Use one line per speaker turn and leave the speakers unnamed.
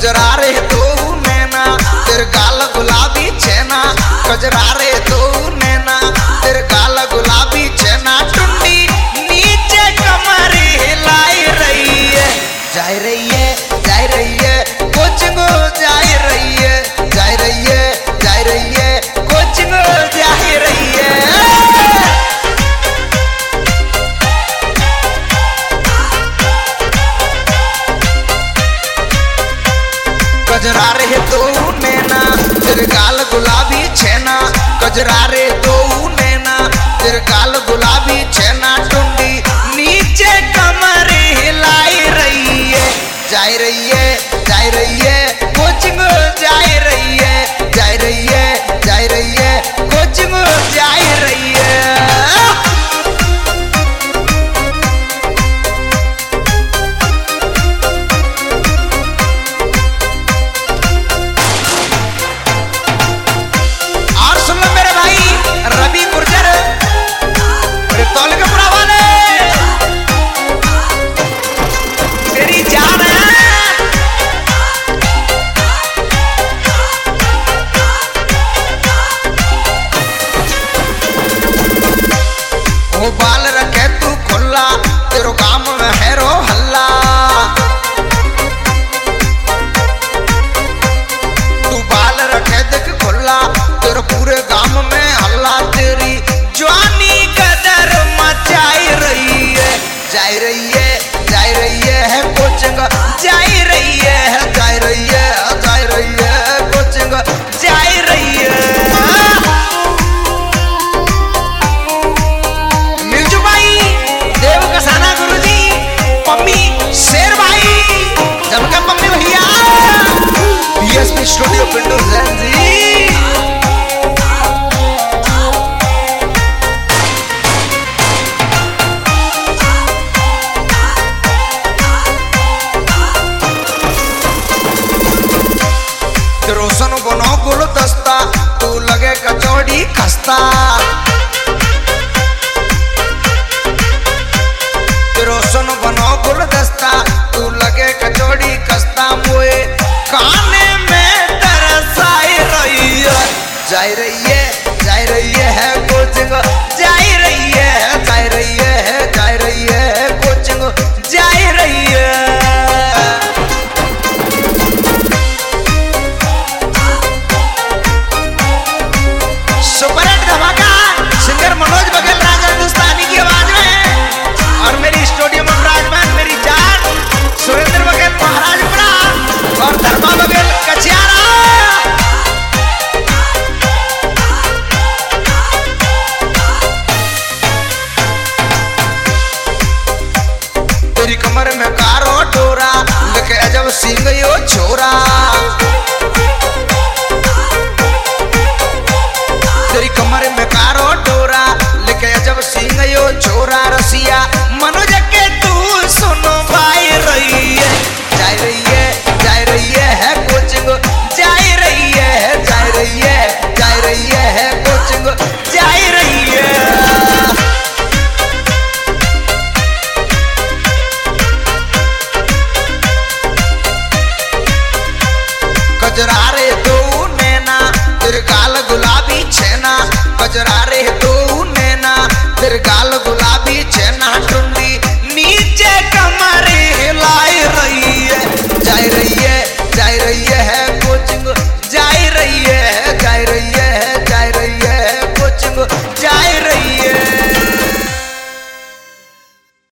कजरा रे तो नैना तेरे गाल गुलाबी छेना, कजरा रे तो नैना तेरे गाल गुलाबी छेना, टुंडी नीचे कमर हिलाई रही है, जा रही है, जा रही है कोचिंग जा रही है, जा रही है, जा रही है कोचिंग जा रही है। कजरा रे तो नैना तेरे गाल गुलाबी छेना, कजरा रे तो नैना तेरे गाल गुलाबी छेना, टुंडी नीचे कमर हिलाई रही है, जा रही है, जा रही है कोचिंग जा रही है, जा रही है, जा रही है कोचिंग जा रही है। बाल रखे तू खुला तेरो काम में है रो हल्ला, तू बाल रखे देख खुला तेरे पूरे गांव में हल्ला, तेरी जवानी कदर मचाई रही है, जा रही है, जा रही है कोचिंग जा रही है, जा रही है, जा रही है कोचिंग जा रही है। स्टूडियो पिंडो जी रोशन बनो गुलदस्ता तू लगे कचौड़ी खस्ता, रोशन बनो गुलदस्ता तू लगे कचौड़ी खस्ता, मोए खाने में तरसाई रही है, जा रही है, जा रही है कोचिंग जा रही है, जा रही है, जा रही है कोचिंग जा रही है। सुपरहिट धमाका सिंगर मनोज बघेल राजा हिंदुस्तानी की आवाज में, और मेरी स्टूडियो में विराजमान मेरी जान सुरेंद्र बघेल महाराजपुरा और धर्मा बघेल कचियारा। तेरी कमर में कारो डोरा लेके अजब सिंह यो छोरा,